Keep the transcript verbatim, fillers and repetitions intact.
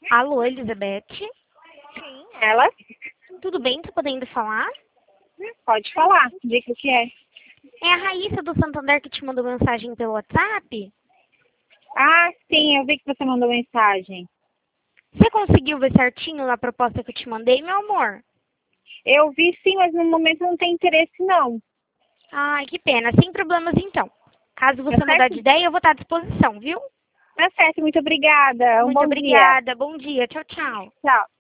Alô, Elizabeth? Sim, ela? Tudo bem? Tá podendo falar? Pode falar, diga o que é. É a Raíssa do Santander que te mandou mensagem pelo WhatsApp? Ah, sim, eu vi que você mandou mensagem. Você conseguiu ver certinho a proposta que eu te mandei, meu amor? Eu vi sim, mas no momento não tem interesse não. Ai, que pena. Sem problemas então. Caso Tá você mudar de certo? ideia, eu vou estar à disposição, viu? Tá certo, muito obrigada. Um Muito bom dia. obrigada. Bom dia. Tchau, tchau. Tchau.